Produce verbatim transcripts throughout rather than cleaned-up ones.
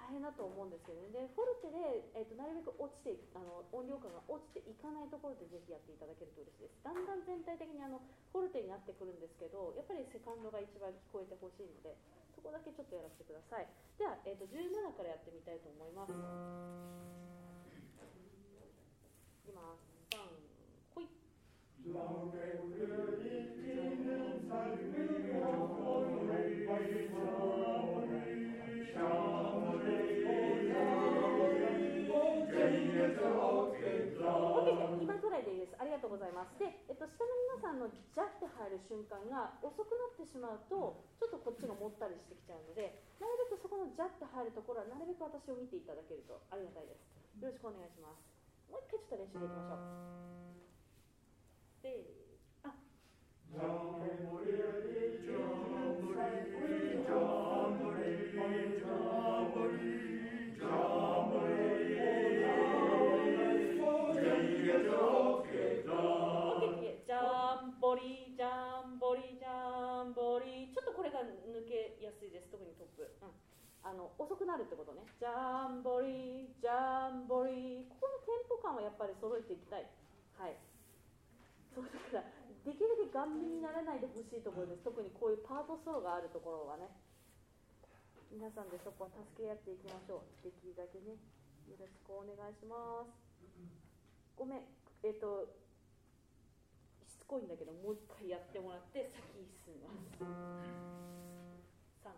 大変だと思うんですけどね。でフォルテで、えー、となるべく落ちてあの音量感が落ちていかないところでぜひやっていただけると嬉しいです。だんだん全体的にあのフォルテになってくるんですけど、やっぱりセカンドが一番聞こえてほしいので、そこだけちょっとやらせてください。では、えー、とじゅうななからやってみたいと思います。いきます。さん、ほい。今ぐらいでいいです。ありがとうございます。で、えっと、下の皆さんのジャって入る瞬間が遅くなってしまうと、ちょっとこっちがもったりしてきちゃうので、なるべくそこのジャって入るところはなるべく私を見ていただけるとありがたいです。よろしくお願いします。もう一回ちょっと練習でいきましょう。で、あ。ジャンボリージャンボリージャンボリー、ちょっとこれが抜けやすいです。特にトップ、うん、あの遅くなるってことね。ジャンボリージャンボリー、ここのテンポ感はやっぱり揃えていきたい。はい、そうだからできるだけ顔面にならないでほしいところです。特にこういうパートソロがあるところはね、皆さんでそこは助け合っていきましょう。できるだけね、よろしくお願いします。ごめん、えっとしつこいんだけど、もう一回やってもらって先進みます。さん、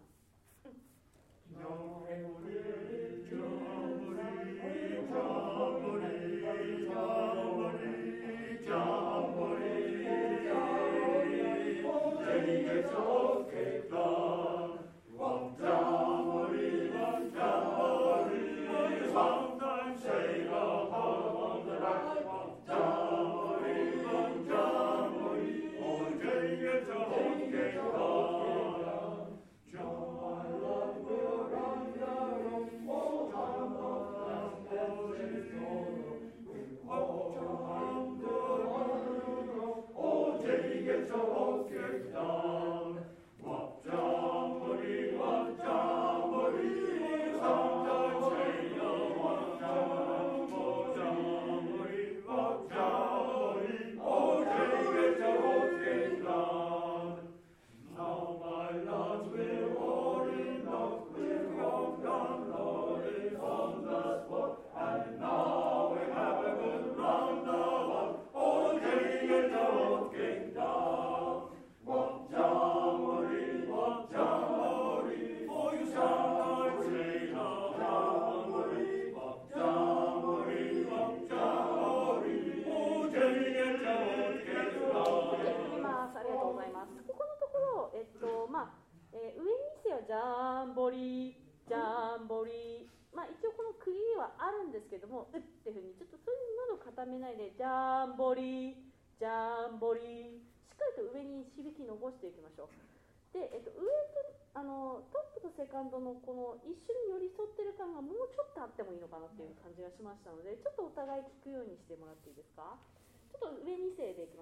ジャンボリージャンボリー、まあ一応この区切りはあるんですけども、うっていうふうにちょっとそういう喉固めないで、ジャンボリージャンボリー、しっかりと上に響き残していきましょう。で、えっと、上とあのトップとセカンドのこの一緒に寄り添ってる感がもうちょっとあってもいいのかなっていう感じがしましたので、ちょっとお互い聞くようにしてもらっていいですか。ちょっと上に声でいきます。